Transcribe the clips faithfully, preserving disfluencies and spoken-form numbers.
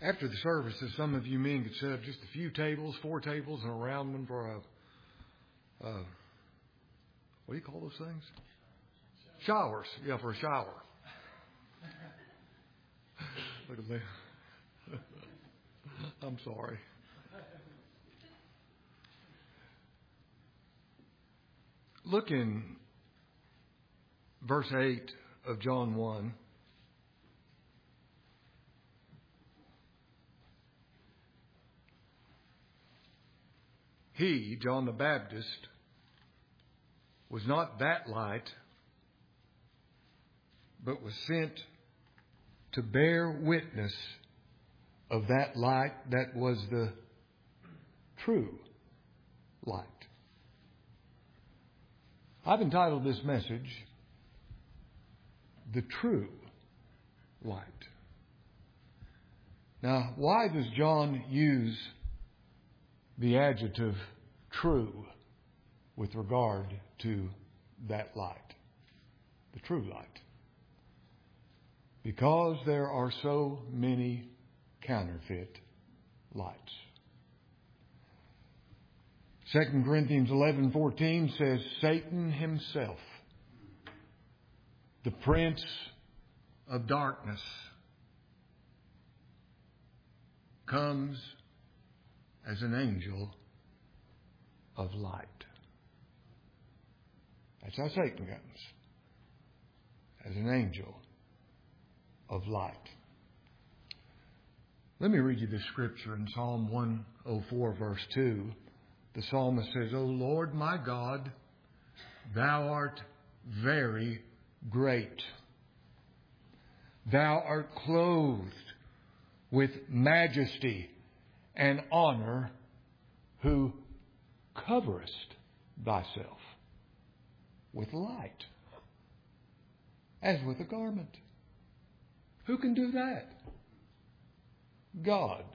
After the services, some of you men could set up just a few tables, four tables, and around them for a, uh, what do you call those things? Showers. Yeah, for a shower. Look at me. I'm sorry. Look in verse eight of John one. He, John the Baptist, was not that light, but was sent to bear witness of that light that was the true light. I've entitled this message, The True Light. Now, why does John use the adjective true with regard to that light, the true light? Because there are so many counterfeit lights. Second Corinthians eleven fourteen says, Satan himself, the prince of darkness, comes as an angel of light. That's how Satan comes, as an angel of light. Let me read you this scripture in Psalm one oh four, verse two. The psalmist says, O Lord my God, Thou art very great. Thou art clothed with majesty and honor, who coverest Thyself with light, as with a garment. Who can do that? God.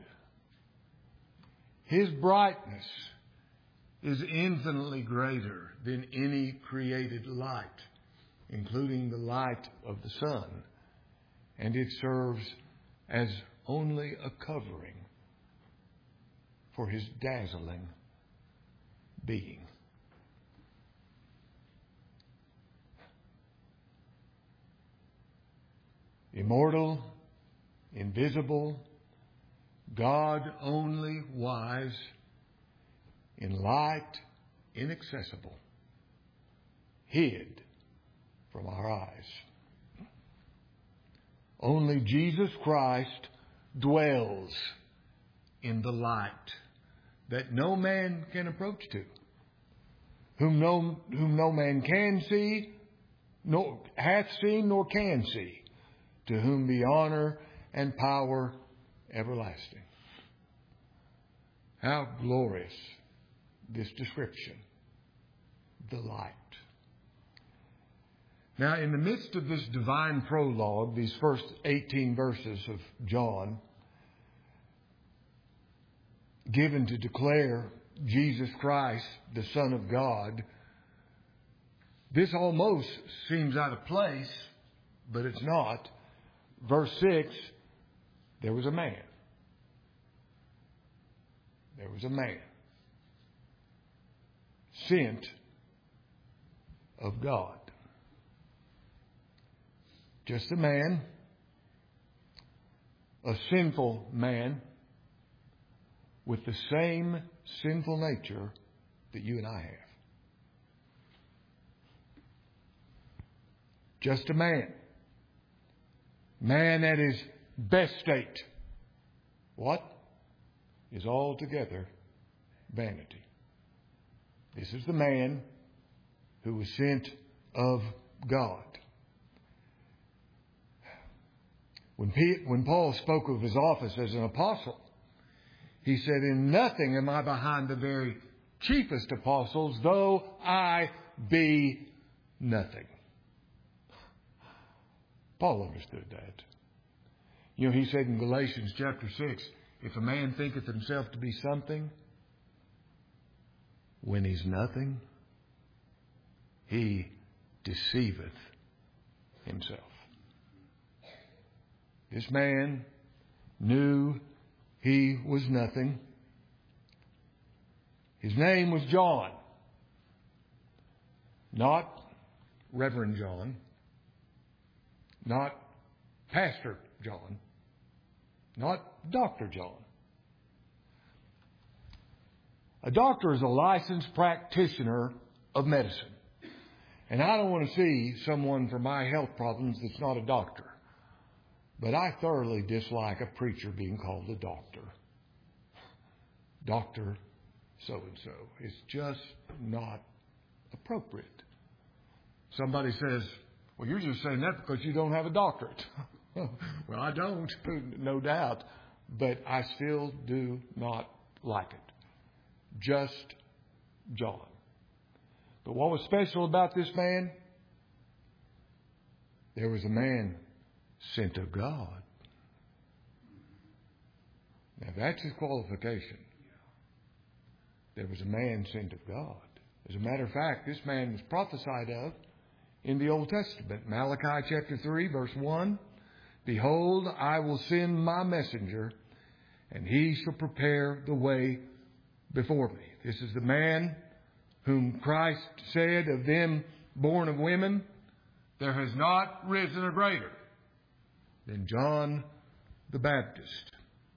His brightness is infinitely greater than any created light, including the light of the sun, and it serves as only a covering for His dazzling being. Immortal, invisible, God only wise, in light inaccessible, hid from our eyes. Only Jesus Christ dwells in the light that no man can approach to, whom no, whom no man can see, nor hath seen, nor can see, to whom be honor and power everlasting. How glorious this description, the light. Now, in the midst of this divine prologue, these first eighteen verses of John, given to declare Jesus Christ, the Son of God, this almost seems out of place, but it's not. Verse six, there was a man. There was a man sent of God. Just a man, a sinful man with the same sinful nature that you and I have. Just a man. Man at his best state. What? Is altogether vanity. This is the man who was sent of God. When, P- when Paul spoke of his office as an apostle, he said, in nothing am I behind the very chiefest apostles, though I be nothing. Paul understood that. You know, he said in Galatians chapter six, if a man thinketh himself to be something, when he's nothing, he deceiveth himself. This man knew he was nothing. His name was John. Not Reverend John. Not Pastor John. Not Doctor John. A doctor is a licensed practitioner of medicine. And I don't want to see someone for my health problems that's not a doctor. But I thoroughly dislike a preacher being called a doctor. Doctor so-and-so. It's just not appropriate. Somebody says, well, you're just saying that because you don't have a doctorate. Well, I don't, no doubt. But I still do not like it. Just John. But what was special about this man? There was a man sent of God. Now that's his qualification. There was a man sent of God. As a matter of fact, this man was prophesied of in the Old Testament. Malachi chapter three, verse one. Behold, I will send my messenger, and he shall prepare the way before me. This is the man whom Christ said of them born of women, there has not risen a greater than John the Baptist.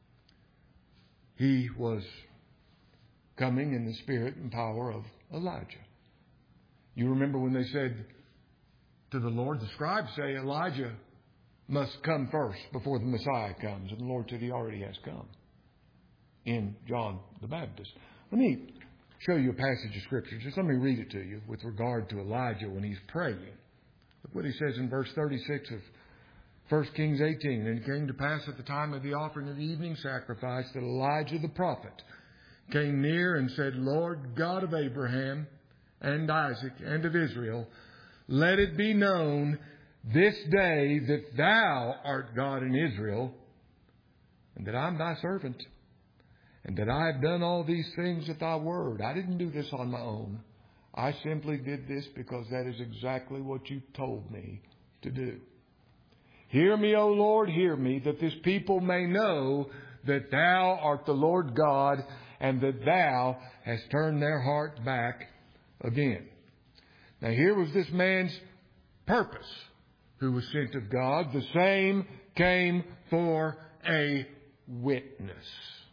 He was coming in the spirit and power of Elijah. You remember when they said to the Lord, the scribes say Elijah must come first before the Messiah comes. And the Lord said he already has come in John the Baptist. Let me show you a passage of Scripture. Just let me read it to you with regard to Elijah when he's praying. Look what he says in verse thirty-six of First Kings eighteen. And it came to pass at the time of the offering of the evening sacrifice that Elijah the prophet came near and said, Lord God of Abraham and Isaac and of Israel, let it be known this day that thou art God in Israel, and that I'm thy servant, and that I have done all these things at thy word. I didn't do this on my own. I simply did this because that is exactly what you told me to do. Hear me, O Lord, hear me, that this people may know that thou art the Lord God, and that thou hast turned their heart back again. Now here was this man's purpose, who was sent of God. The same came for a witness.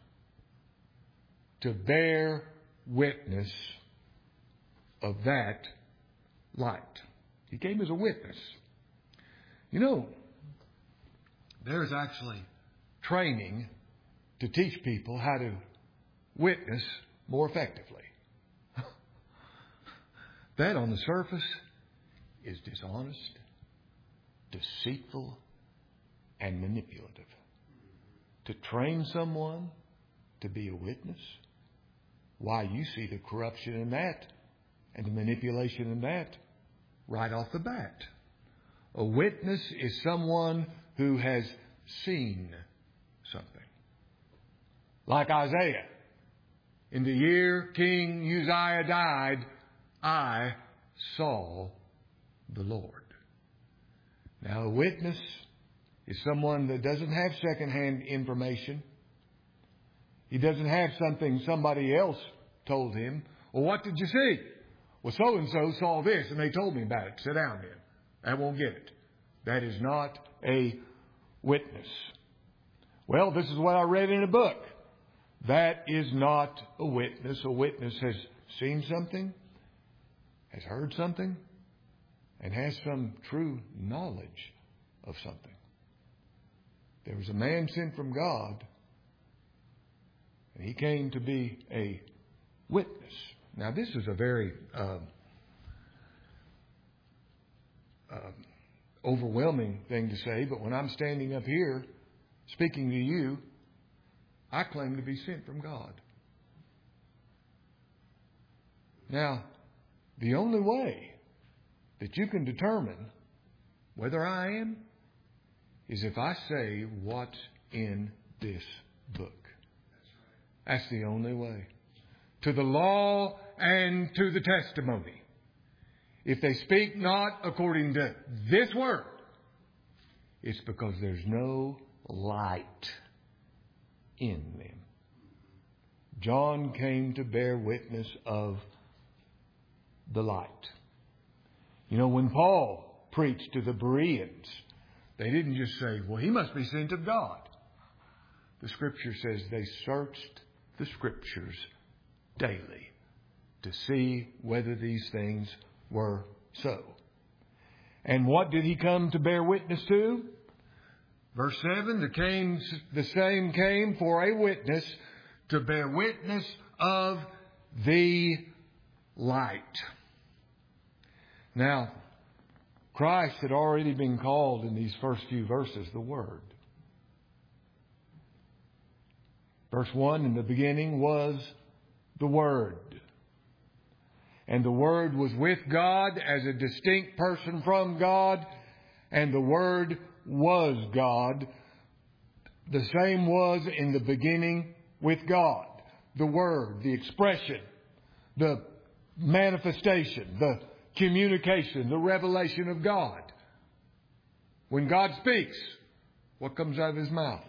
To bear witness of that light. He came as a witness. You know, there's actually training to teach people how to witness more effectively. That on the surface is dishonest, deceitful, and manipulative. To train someone to be a witness, why, you see the corruption in that and the manipulation in that right off the bat. A witness is someone who has seen something. Like Isaiah. In the year King Uzziah died, I saw the Lord. Now, a witness is someone that doesn't have secondhand information. He doesn't have something somebody else told him. Well, what did you see? Well, so-and-so saw this and they told me about it. Sit down then. I won't get it. That is not a witness. Well, this is what I read in a book. That is not a witness. A witness has seen something, has heard something, and has some true knowledge of something. There was a man sent from God, and he came to be a witness. Now, this is a very uh, uh, overwhelming thing to say, but when I'm standing up here speaking to you, I claim to be sent from God. Now, the only way that you can determine whether I am is if I say what's in this book. That's the only way. To the law and to the testimony. If they speak not according to this word, it's because there's no light in them. John came to bear witness of the light. You know, when Paul preached to the Bereans, they didn't just say, well, he must be sent of God. The Scripture says they searched the Scriptures daily to see whether these things were so. And what did he come to bear witness to? Verse seven, the, came, the same came for a witness to bear witness of the light. Now, Christ had already been called in these first few verses the Word. Verse one, in the beginning was the Word. And the Word was with God as a distinct person from God. And the Word was God. The same was in the beginning with God. The Word, the expression, the manifestation, the communication, the revelation of God. When God speaks, what comes out of His mouth?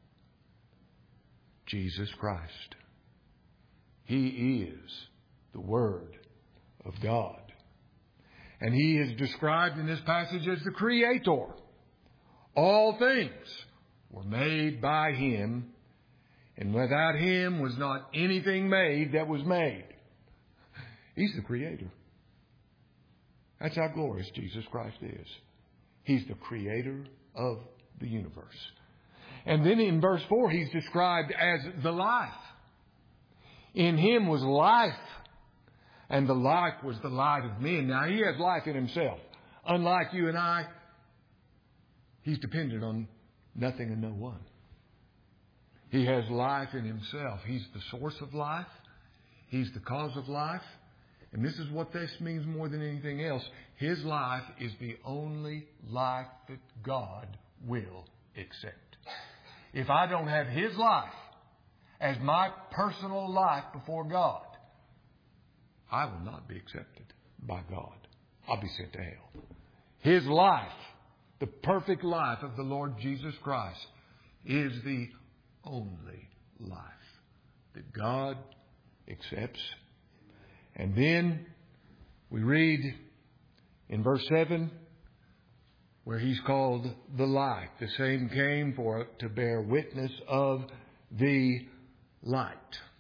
Jesus Christ. He is the Word of God. And He is described in this passage as the Creator. All things were made by Him, and without Him was not anything made that was made. He's the Creator. That's how glorious Jesus Christ is. He's the Creator of the universe. And then in verse four, He's described as the life. In Him was life, and the life was the light of men. Now, He has life in Himself. Unlike you and I, He's dependent on nothing and no one. He has life in Himself. He's the source of life. He's the cause of life. And this is what this means more than anything else. His life is the only life that God will accept. If I don't have His life as my personal life before God, I will not be accepted by God. I'll be sent to hell. His life, the perfect life of the Lord Jesus Christ, is the only life that God accepts. And then we read in verse seven where He's called the light. The same came for to bear witness of the light.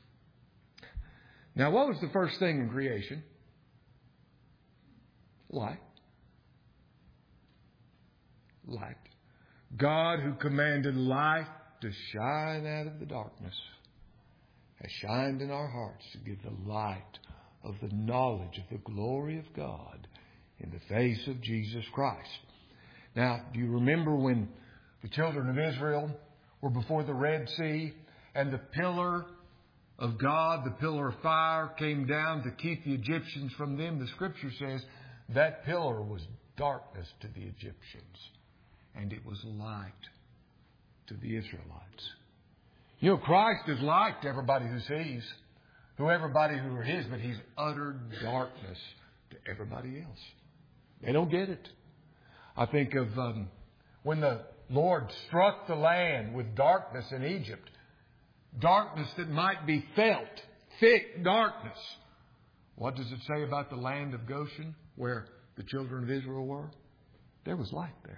Now, what was the first thing in creation? Light. Light. God, who commanded light to shine out of the darkness, has shined in our hearts to give the light of the knowledge of the glory of God in the face of Jesus Christ. Now, do you remember when the children of Israel were before the Red Sea and the pillar of God, the pillar of fire, came down to keep the Egyptians from them? The Scripture says that pillar was darkness to the Egyptians, and it was light to the Israelites. You know, Christ is light to everybody who sees, to everybody who are His, but He's utter darkness to everybody else. They don't get it. I think of um, when the Lord struck the land with darkness in Egypt, darkness that might be felt, thick darkness. What does it say about the land of Goshen, where the children of Israel were? There was light there.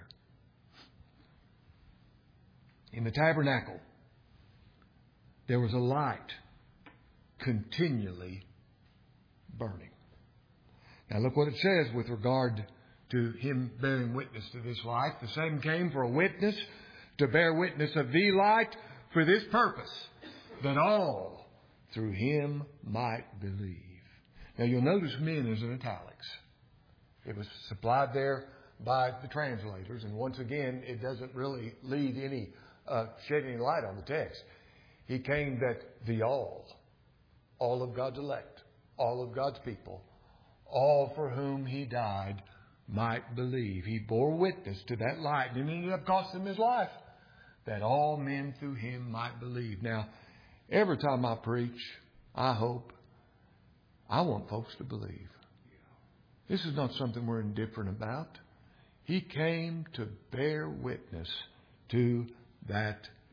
In the tabernacle, there was a light continually burning. Now look what it says with regard to Him bearing witness to this light. The same came for a witness to bear witness of the light for this purpose, that all through Him might believe. Now you'll notice men is in italics. It was supplied there by the translators, and once again, it doesn't really lead any, uh, shed any light on the text. He came that the all, all of God's elect, all of God's people, all for whom He died, might believe. He bore witness to that light, and it ended up costing Him His life, that all men through Him might believe. Now, every time I preach, I hope, I want folks to believe. This is not something we're indifferent about. He came to bear witness to that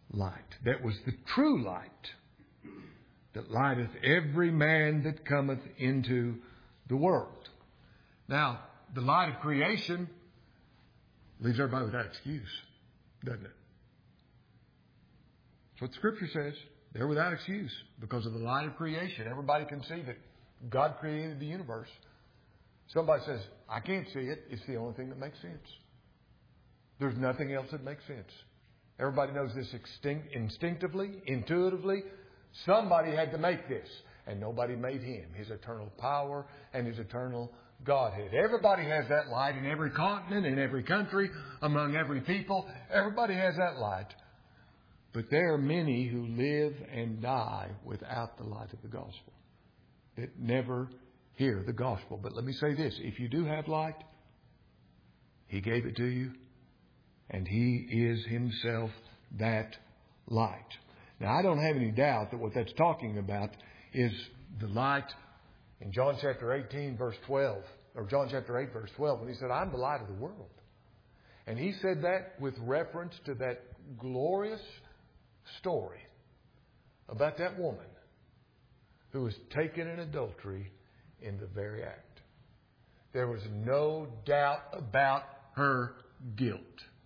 light. That was the true light that lighteth every man that cometh into the world. Now, the light of creation leaves everybody without excuse, doesn't it? That's what Scripture says. They're without excuse because of the light of creation. Everybody can see that God created the universe. Somebody says, I can't see it. It's the only thing that makes sense. There's nothing else that makes sense. Everybody knows this extinct, instinctively, intuitively. Somebody had to make this, and nobody made Him, His eternal power and His eternal Godhead. Everybody has that light in every continent, in every country, among every people. Everybody has that light. But there are many who live and die without the light of the gospel, that never hear the gospel. But let me say this. If you do have light, He gave it to you, and He is Himself that light. Now, I don't have any doubt that what that's talking about is the light in John chapter eighteen, verse twelve, or John chapter eight, verse twelve, when He said, I'm the light of the world. And He said that with reference to that glorious story about that woman who was taken in adultery in the very act. There was no doubt about her guilt.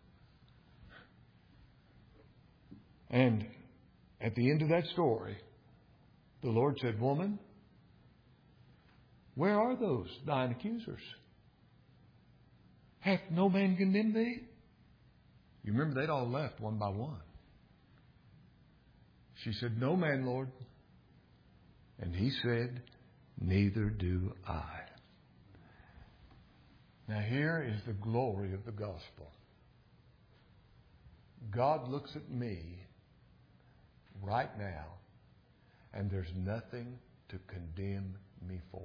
And at the end of that story, the Lord said, Woman, where are those thine accusers? Hath no man condemned thee? You remember they'd all left one by one. She said, No man, Lord. And He said, Neither do I. Now here is the glory of the gospel. God looks at me right now, and there's nothing to condemn me for.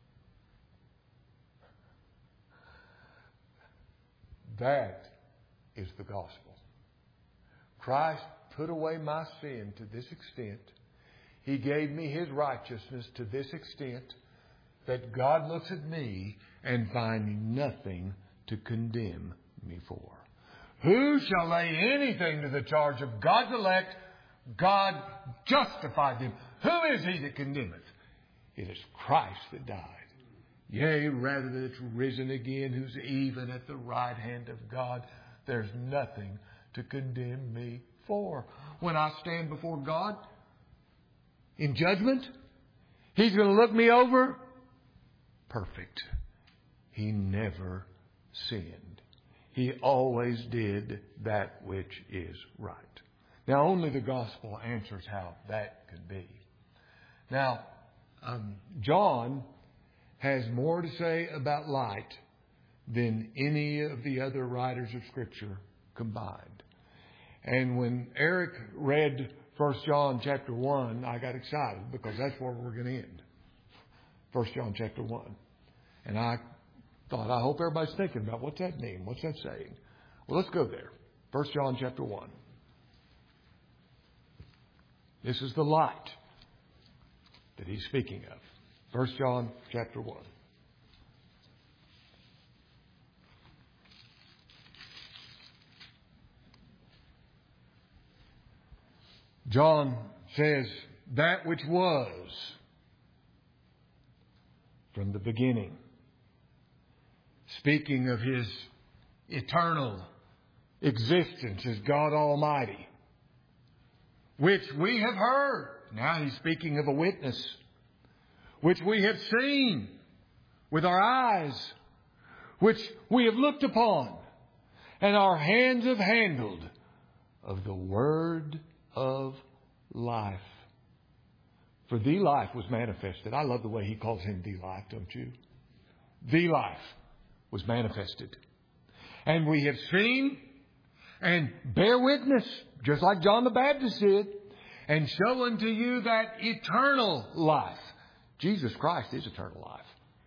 That is the gospel. Christ put away my sin to this extent. He gave me His righteousness to this extent that God looks at me and finds nothing to condemn me for. Who shall lay anything to the charge of God's elect? God justified them. Who is he that condemneth? It is Christ that died. Yea, rather that's risen again, who's even at the right hand of God. There's nothing to condemn me for. When I stand before God in judgment, He's going to look me over. Perfect. He never sinned. He always did that which is right. Now, only the gospel answers how that could be. Now, um, John has more to say about light than any of the other writers of Scripture combined. And when Eric read First John chapter one, I got excited because that's where we're going to end. First John chapter one. And I thought, I hope everybody's thinking about what's that mean? What's that saying? Well, let's go there. First John chapter one. This is the light that he's speaking of. First John chapter one. John says, that which was from the beginning. Speaking of His eternal existence as God Almighty, which we have heard. Now he's speaking of a witness. Which we have seen with our eyes, which we have looked upon, and our hands have handled of the word of life. For the life was manifested. I love the way he calls Him the life, don't you? The life was manifested. And we have seen and bear witness, just like John the Baptist did, and show unto you that eternal life. Jesus Christ is eternal life.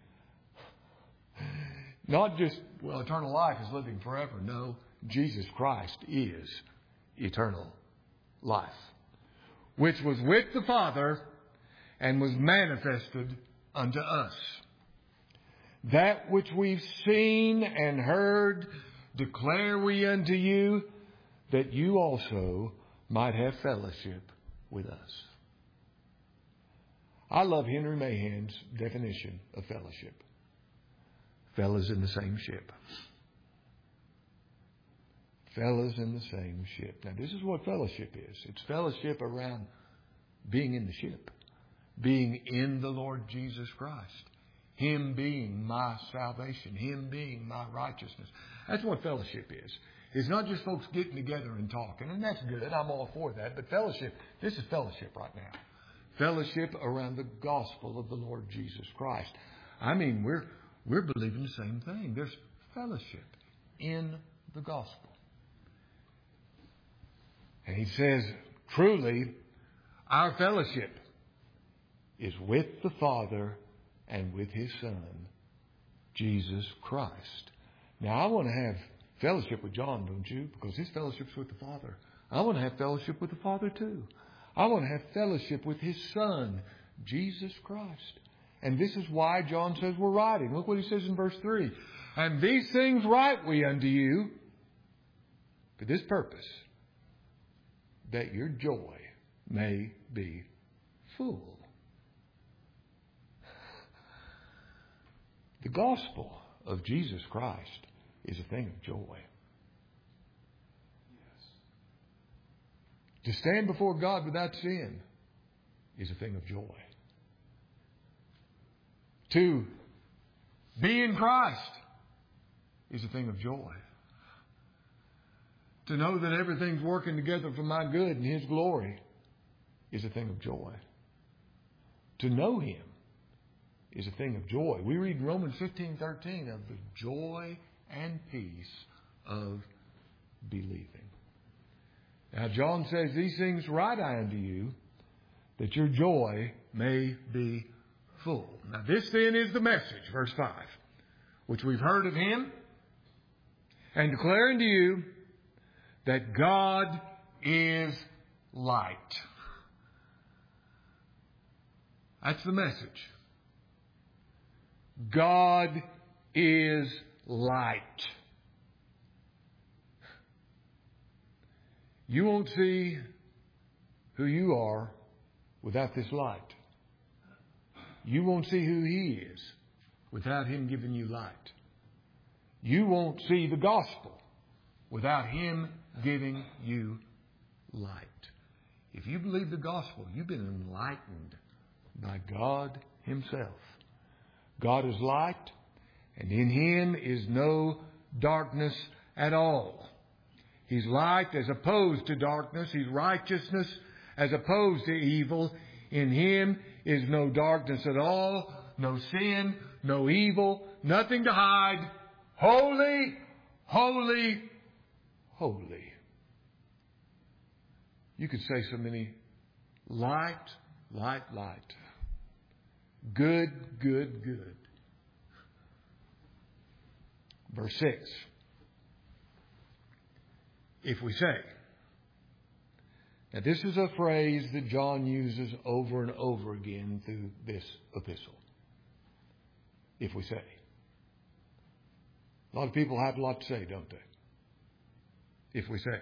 Not just, well, eternal life is living forever. No, Jesus Christ is eternal life, which was with the Father and was manifested unto us. That which we've seen and heard declare we unto you, that you also might have fellowship with us. I love Henry Mahan's definition of fellowship. Fellas in the same ship. Fellas in the same ship. Now, this is what fellowship is. It's fellowship around being in the ship. Being in the Lord Jesus Christ. Him being my salvation. Him being my righteousness. That's what fellowship is. It's not just folks getting together and talking. And that's good. I'm all for that. But fellowship, this is fellowship right now. Fellowship around the gospel of the Lord Jesus Christ. I mean, we're we're believing the same thing. There's fellowship in the gospel. And he says, truly, our fellowship is with the Father and with His Son, Jesus Christ. Now, I want to have fellowship with John, don't you? Because his fellowship's with the Father. I want to have fellowship with the Father too. I want to have fellowship with His Son, Jesus Christ. And this is why John says we're writing. Look what he says in verse three. And these things write we unto you for this purpose, that your joy may be full. The gospel of Jesus Christ is a thing of joy. Yes. To stand before God without sin is a thing of joy. To be in Christ is a thing of joy. To know that everything's working together for my good and His glory is a thing of joy. To know Him is a thing of joy. We read Romans fifteen thirteen of the joy and peace of believing. Now John says, these things write I unto you, that your joy may be full. Now this then is the message, verse five, which we've heard of Him, and declare unto you that God is light. That's the message. God is light. You won't see who you are without this light. You won't see who He is without Him giving you light. You won't see the gospel without Him giving you light. If you believe the gospel, you've been enlightened by God Himself. God is light, and in Him is no darkness at all. He's light as opposed to darkness. He's righteousness as opposed to evil. In Him is no darkness at all, no sin, no evil, nothing to hide. Holy, holy, holy. You could say so many. Light, light, light. Good, good, good. Verse six. If we say. Now this is a phrase that John uses over and over again through this epistle. If we say. A lot of people have a lot to say, don't they? If we say.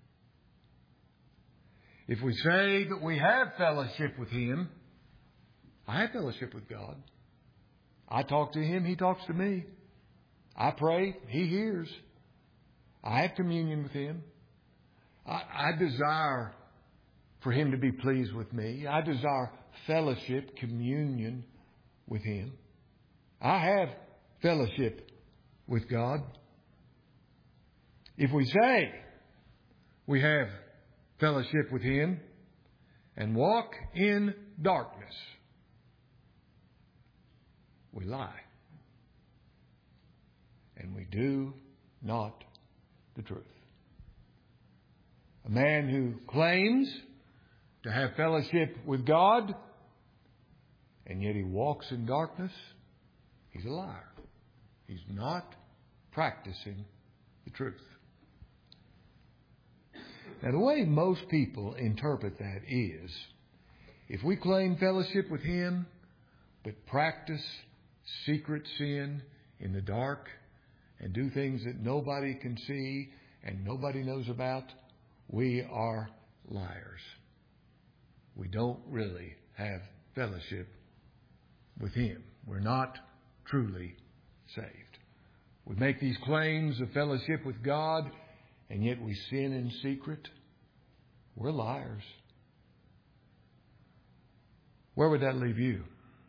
If we say that we have fellowship with Him, I have fellowship with God. I talk to Him, He talks to me. I pray, He hears. I have communion with Him. I, I desire for Him to be pleased with me. I desire fellowship, communion with Him. I have fellowship with God. If we say we have fellowship with Him and walk in darkness, we lie. And we do not the truth. A man who claims to have fellowship with God and yet he walks in darkness, he's a liar. He's not practicing the truth. Now, the way most people interpret that is, if we claim fellowship with Him, but practice secret sin in the dark and do things that nobody can see and nobody knows about, we are liars. We don't really have fellowship with Him. We're not truly saved. We make these claims of fellowship with God, and yet we sin in secret. We're liars. Where would that leave you?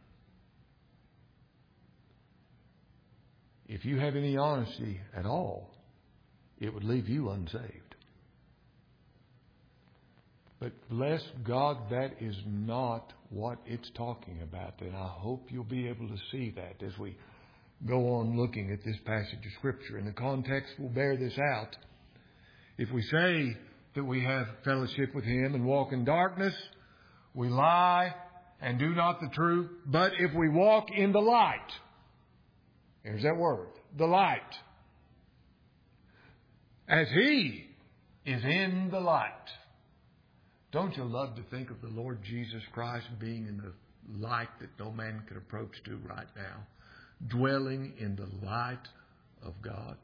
If you have any honesty at all, it would leave you unsaved. But bless God, that is not what it's talking about. And I hope you'll be able to see that as we go on looking at this passage of Scripture. And the context will bear this out. If we say that we have fellowship with Him and walk in darkness, we lie and do not the truth. But if we walk in the light, there's that word, the light, as He is in the light. Don't you love to think of the Lord Jesus Christ being in the light that no man can approach to right now, dwelling in the light of God?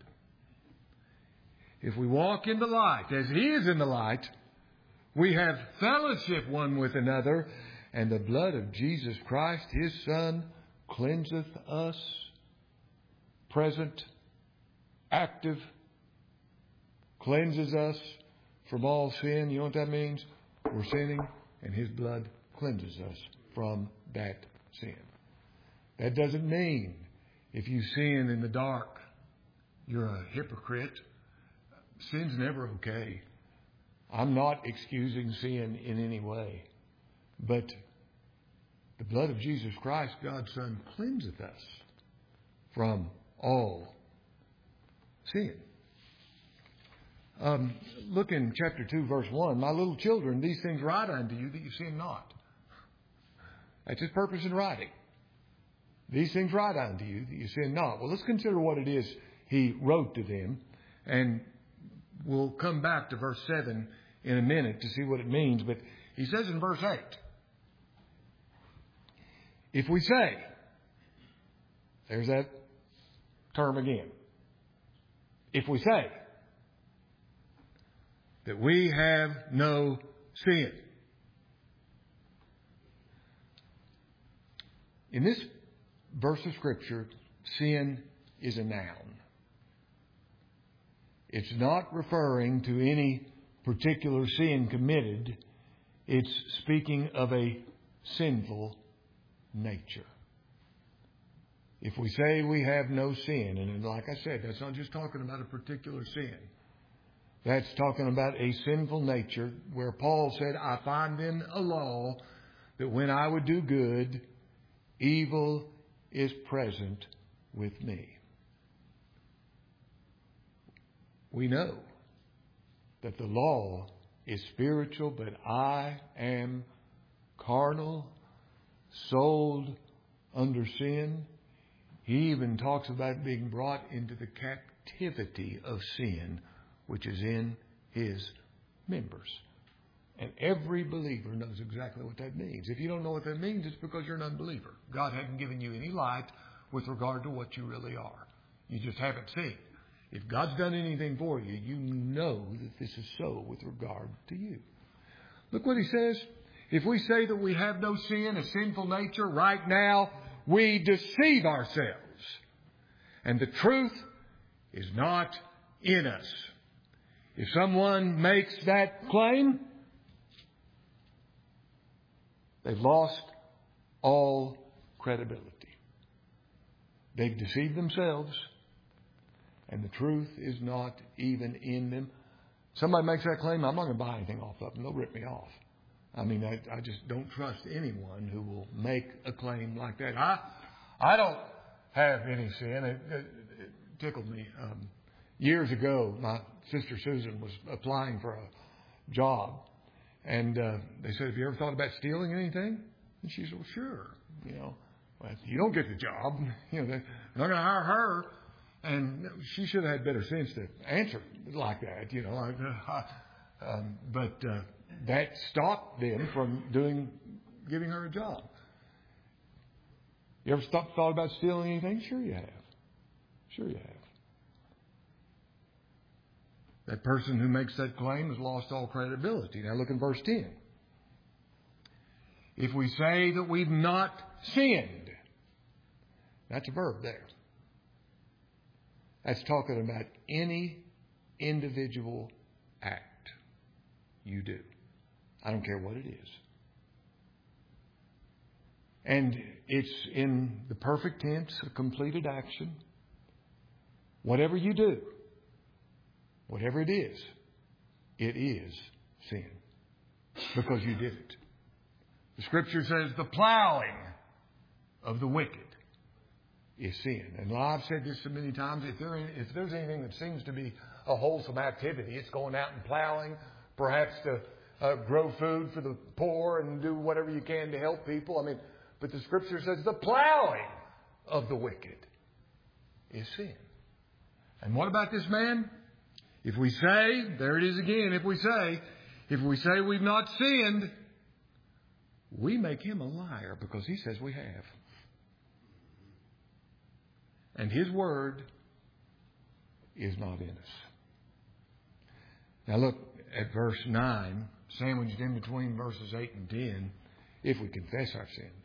If we walk in the light, as He is in the light, we have fellowship one with another, and the blood of Jesus Christ, His Son, cleanseth us. Present, active, cleanses us from all sin. You know what that means? We're sinning, and His blood cleanses us from that sin. That doesn't mean if you sin in the dark, you're a hypocrite. Sin's never okay. I'm not excusing sin in any way. But the blood of Jesus Christ, God's Son, cleanseth us from all sin. Um, look in chapter two, verse one. My little children, these things write unto you that you sin not. That's His purpose in writing. These things write unto you that you sin not. Well, let's consider what it is He wrote to them. And we'll come back to verse seven in a minute to see what it means. But He says in verse eight, if we say, there's that term again. If we say that we have no sin. In this verse of Scripture, sin is a noun. It's not referring to any particular sin committed. It's speaking of a sinful nature. If we say we have no sin, and like I said, that's not just talking about a particular sin. That's talking about a sinful nature where Paul said, I find in a law that when I would do good, evil is present with me. We know that the law is spiritual, but I am carnal, sold under sin. He even talks about being brought into the captivity of sin, which is in his members. And every believer knows exactly what that means. If you don't know what that means, it's because you're an unbeliever. God hasn't given you any light with regard to what you really are. You just haven't seen. If God's done anything for you, you know that this is so with regard to you. Look what he says. If we say that we have no sin, a sinful nature, right now, we deceive ourselves. And the truth is not in us. If someone makes that claim, they've lost all credibility. They've deceived themselves, and the truth is not even in them. Somebody makes that claim, I'm not going to buy anything off of them. They'll rip me off. I mean, I, I just don't trust anyone who will make a claim like that. I I don't have any sin. It, it, it tickled me. Um, years ago, my sister Susan was applying for a job. And uh, they said, have you ever thought about stealing anything? And she said, well, sure. You know, well, you don't get the job. You know, they're not going to hire her. And she should have had better sense to answer like that, you know. I, um, but uh, that stopped them from doing, giving her a job. You ever stop, thought about stealing anything? Sure you have. Sure you have. That person who makes that claim has lost all credibility. Now look in verse ten. If we say that we've not sinned, that's a verb there. That's talking about any individual act you do. I don't care what it is. And it's in the perfect tense, a completed action. Whatever you do, whatever it is, it is sin. Because you did it. The Scripture says the plowing of the wicked is sin. And I've said this so many times, if, there, if there's anything that seems to be a wholesome activity, it's going out and plowing, perhaps to uh, grow food for the poor and do whatever you can to help people. I mean, but the Scripture says the plowing of the wicked is sin. And what about this man? If we say, there it is again, if we say, if we say we've not sinned, we make him a liar because he says we have. And his word is not in us. Now look at verse nine, sandwiched in between verses eight and ten, if we confess our sins.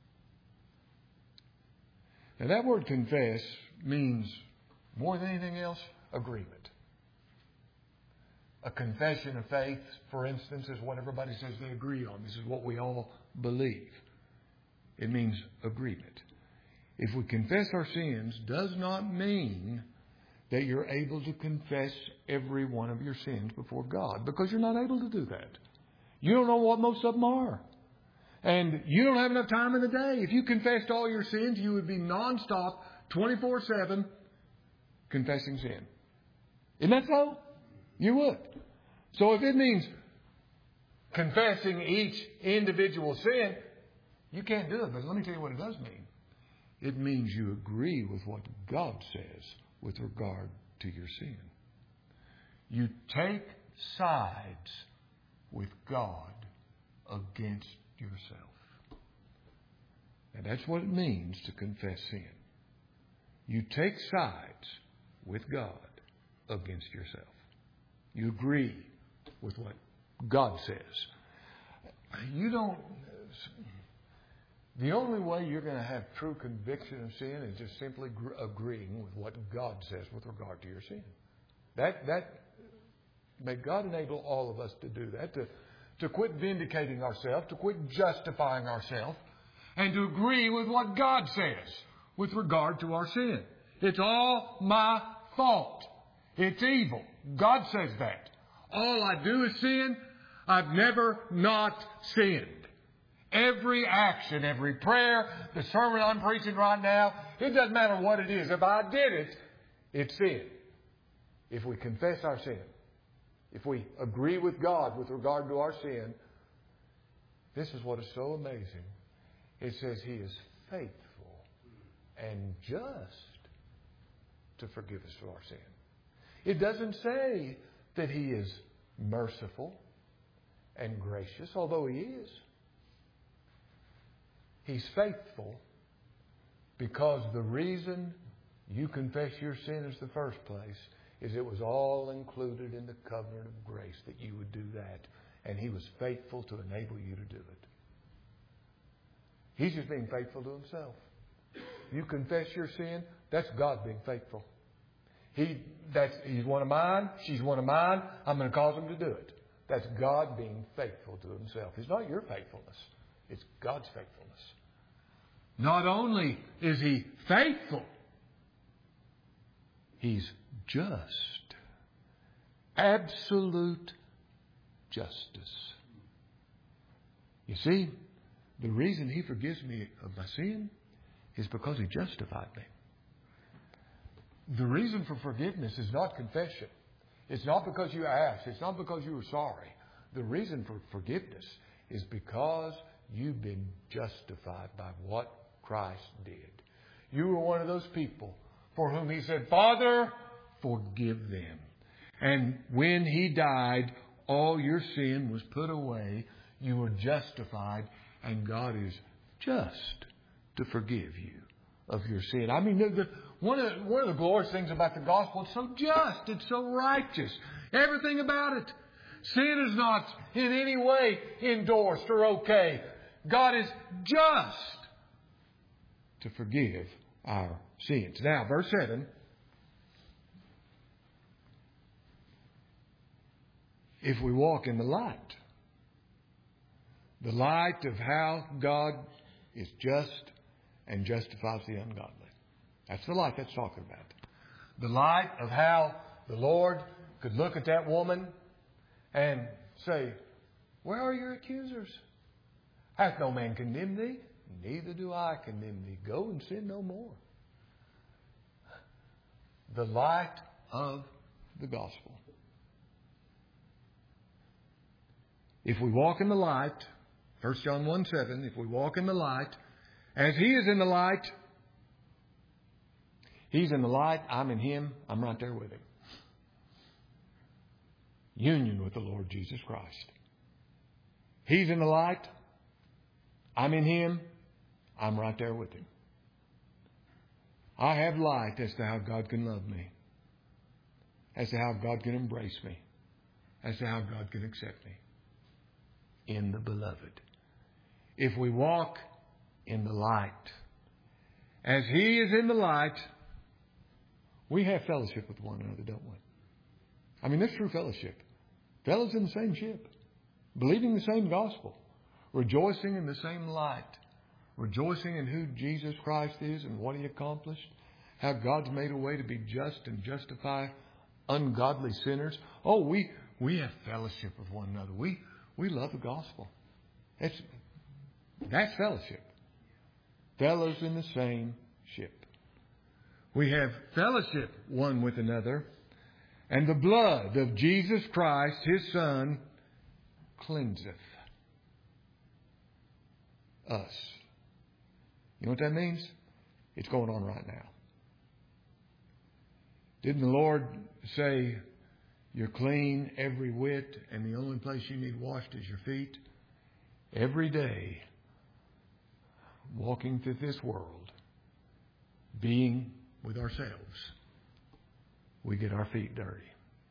Now that word confess means, more than anything else, agreement. A confession of faith, for instance, is what everybody says they agree on. This is what we all believe. It means agreement. If we confess our sins, does not mean that you're able to confess every one of your sins before God, because you're not able to do that. You don't know what most of them are. And you don't have enough time in the day. If you confessed all your sins, you would be nonstop, twenty-four seven, confessing sin. Isn't that so? You would. So if it means confessing each individual sin, you can't do it. But let me tell you what it does mean. It means you agree with what God says with regard to your sin. You take sides with God against yourself. And that's what it means to confess sin. You take sides with God against yourself. You agree with what God says. You don't... The only way you're going to have true conviction of sin is just simply gr- agreeing with what God says with regard to your sin. That, that, may God enable all of us to do that, to, to quit vindicating ourselves, to quit justifying ourselves, and to agree with what God says with regard to our sin. It's all my fault. It's evil. God says that. All I do is sin. I've never not sinned. Every action, every prayer, the sermon I'm preaching right now, it doesn't matter what it is. If I did it, it's sin. If we confess our sin, if we agree with God with regard to our sin, this is what is so amazing. It says He is faithful and just to forgive us for our sin. It doesn't say that He is merciful and gracious, although He is. He's faithful because the reason you confess your sin in the first place is it was all included in the covenant of grace that you would do that. And He was faithful to enable you to do it. He's just being faithful to Himself. You confess your sin, that's God being faithful. He, that's, he's one of mine, she's one of mine, I'm going to cause him to do it. That's God being faithful to Himself. It's not your faithfulness. It's God's faithfulness. Not only is He faithful, He's just. Absolute justice. You see, the reason He forgives me of my sin is because He justified me. The reason for forgiveness is not confession. It's not because you asked. It's not because you were sorry. The reason for forgiveness is because you've been justified by what Christ did. You were one of those people for whom He said, Father, forgive them. And when He died, all your sin was put away. You were justified. And God is just to forgive you of your sin. I mean, the, the, one, of the, one of the glorious things about the gospel, it's so just. It's so righteous. Everything about it. Sin is not in any way endorsed or okay. God is just to forgive our sins. Now, verse seven. If we walk in the light, the light of how God is just and justifies the ungodly. That's the light that's talking about. The light of how the Lord could look at that woman and say, where are your accusers? Hath no man condemned thee? Neither do I condemn thee. Go and sin no more. The light of the gospel. If we walk in the light, First John one seven, if we walk in the light, as He is in the light, He's in the light, I'm in Him, I'm right there with Him. Union with the Lord Jesus Christ. He's in the light, I'm in Him, I'm right there with Him. I have light as to how God can love me, as to how God can embrace me, as to how God can accept me. In the beloved. If we walk in the light, as He is in the light, we have fellowship with one another, don't we? I mean, that's true fellowship. Fellows in the same ship, believing the same gospel, rejoicing in the same light, rejoicing in who Jesus Christ is and what He accomplished, how God's made a way to be just and justify ungodly sinners. Oh, we we have fellowship with one another. We We love the gospel. That's, that's fellowship. Fellows in the same ship. We have fellowship one with another. And the blood of Jesus Christ, His Son, cleanseth us. You know what that means? It's going on right now. Didn't the Lord say, you're clean every whit, and the only place you need washed is your feet? Every day, walking through this world, being with ourselves, we get our feet dirty.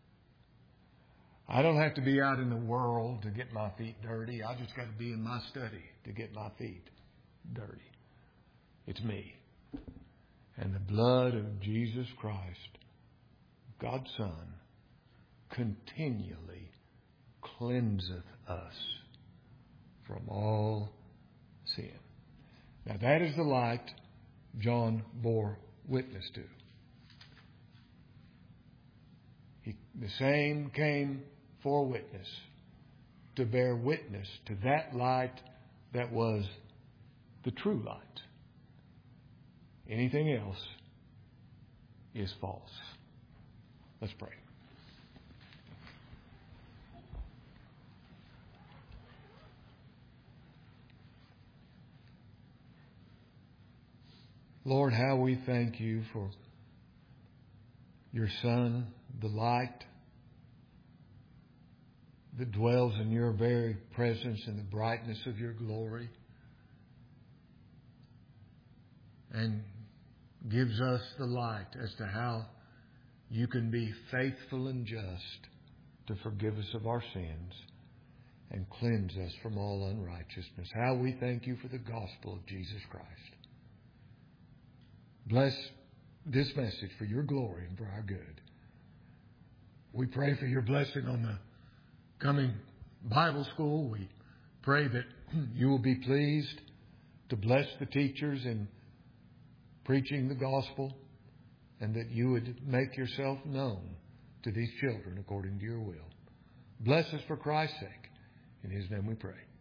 I don't have to be out in the world to get my feet dirty. I just got to be in my study to get my feet dirty. It's me. And the blood of Jesus Christ, God's Son, continually cleanseth us from all sin. Now that is the light John bore witness to. He, the same came for witness, to bear witness to that light that was the true light. Anything else is false. Let's pray. Lord, how we thank You for Your Son, the light that dwells in Your very presence in the brightness of Your glory and gives us the light as to how You can be faithful and just to forgive us of our sins and cleanse us from all unrighteousness. How we thank You for the gospel of Jesus Christ. Bless this message for Your glory and for our good. We pray for Your blessing on the coming Bible school. We pray that You will be pleased to bless the teachers in preaching the gospel, and that You would make Yourself known to these children according to Your will. Bless us for Christ's sake. In His name we pray.